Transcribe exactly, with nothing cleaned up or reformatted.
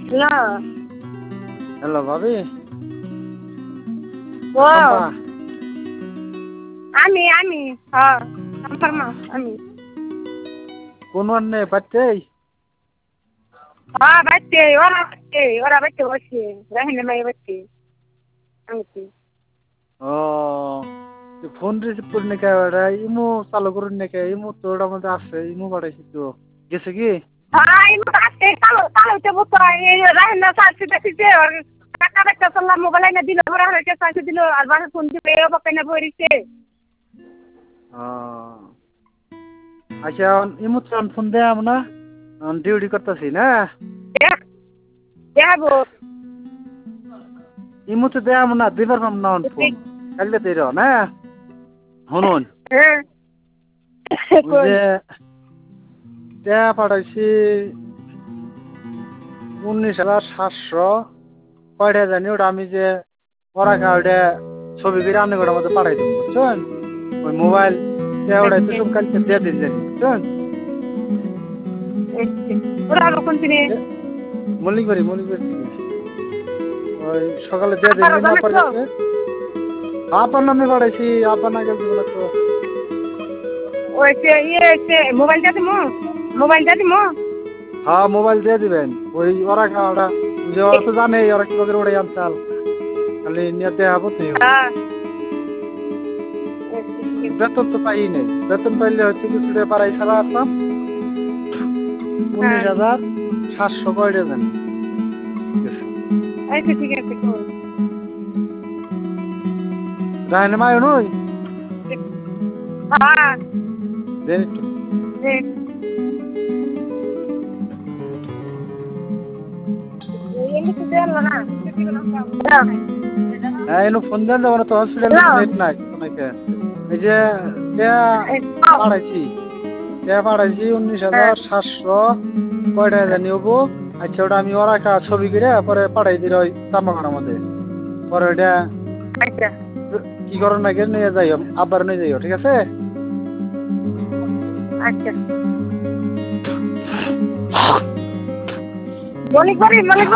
hello hello ভাবি ও চম্পা আমি আমি হ্যাঁ আমার মা আমি কোন অন্যে বাচ্চাই হ্যাঁ বাচ্চে ওরা বাচ্চে ওরা বাচ্চে বসে রাহিনা মাই বাচ্চে আমি ও ফোন রিসিভ করি না কে ওটা ইমো চালু করুন না কে ইমো তো ওটার মধ্যে আছে ইমো পাঠাইছি তো গেছে কি হ্যাঁ ইমো আসতে কালো কালো তে বতো এই রাহিনা সাথে দেখতে আর টাকা টাকা চললা মোবাইল না দিল ওরা হইছে সাথে দিল আর বাসা ফোন দিবে ও বকেনা বইরিছে ও আচ্ছা ইমো তো ফোন দেয়াম না ডিউটি করতেছি না দেখাবো ইমো তো দেয়াম না দিবার পাম না ফোন কালকে দির না শুনুন হ্যাঁ যে দেয়া পাঠাইছি উনিশ হাজার সাতশো কয়টা জানি ওটা আমি যে পড়াকা ওটা ছবি করে আপনি ওটার মধ্যে পাঠাই দিন বুঝছেন ওই মোবাইল ওটা তো সব কালকে দিয়ে দিন জানি বুঝছেন ওরা কোন দিনে মল্লিক বাড়ি মল্লিক বাড়ি ওই সকালে দিয়ে দিন না পরে আপনার নামে পাঠাইছি আপনার না গেছে বলে তো ওই সে ইয়ে সে মোবাইলটা দিমু মোবাইলটা দিমু হ্যাঁ মোবাইল দিয়ে দিবেন ওই ওরা খাওয়াটা যে ওরা তো জানে ওরা কি করে ওটাই আনতাল খালি নিয়ে দেওয়া হবো তো বেতন তো পাই নেই বেতন পাইলে হচ্ছে কিছু পাড়াই ছাড়া আসতাম উনিশ হাজার সাতশো কয়টা জানি আচ্ছা ঠিক আছে রায়নে মায় নই হ্যাঁ দেন একটু হ্যাঁ এনু ফোন দেন দেবো না তো হসপিটালে নেট নাই অনেকে এই যে পাঠাইছি পাঠাইছি উনিশ হাজার সাতশো কয়টা জানি হবো আচ্ছা ওটা আমি ওরা কা ছবি করে পরে পাঠাই দিল ওই তাম্বাখানার মধ্যে পরে ওইটা কি করেন নাকি নিয়ে যাইও আবার নিয়ে যাইও ঠিক আছে আচ্ছা মলিক বাড়ি মলিক